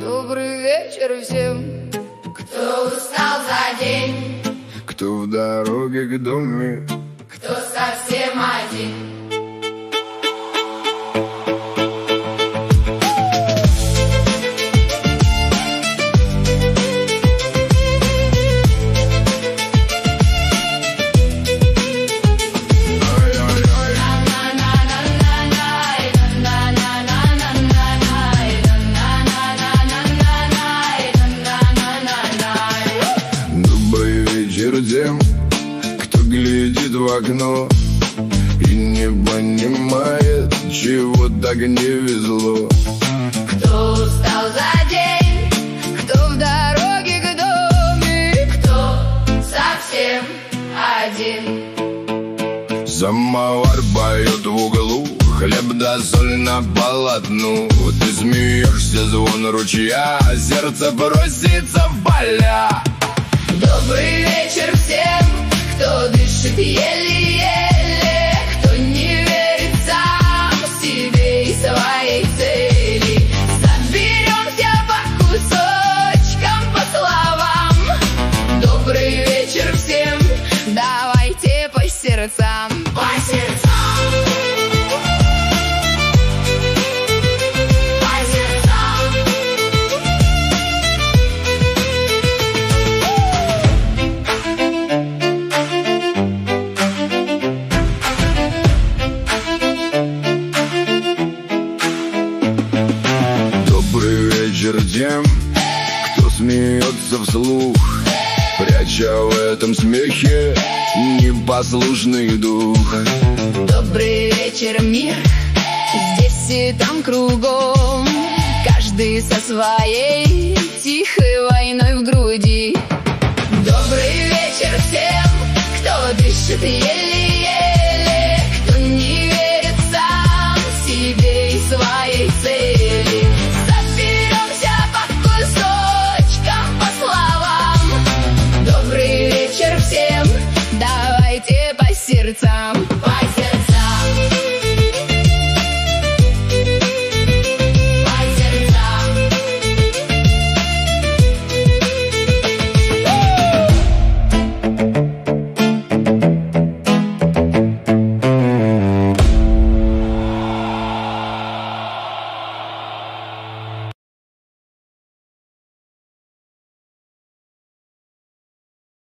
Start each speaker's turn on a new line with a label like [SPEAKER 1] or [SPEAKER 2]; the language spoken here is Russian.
[SPEAKER 1] Добрый вечер всем, кто устал за день,
[SPEAKER 2] кто в дороге к доме,
[SPEAKER 1] кто совсем один.
[SPEAKER 2] Тем, кто глядит в окно и не понимает, чего так не везло.
[SPEAKER 1] Кто устал за день, кто в дороге к доме, кто совсем один.
[SPEAKER 2] Самовар поет в углу, хлеб да соль на полотну. Ты смеешься, звон ручья, а сердце просится в поля.
[SPEAKER 1] Добрый вечер всем, кто дышит еле-еле, кто не верит сам себе и своей цели. Соберемся по кусочкам, по словам. Добрый вечер всем, давайте по сердцам. По сердцам.
[SPEAKER 2] Тем, кто смеется вслух, пряча в этом смехе непослушный дух.
[SPEAKER 1] Добрый вечер, мир, здесь и там кругом, каждый со своей тихой войной в груди. Добрый вечер всем, кто дышит еле-еле, кто не верит сам себе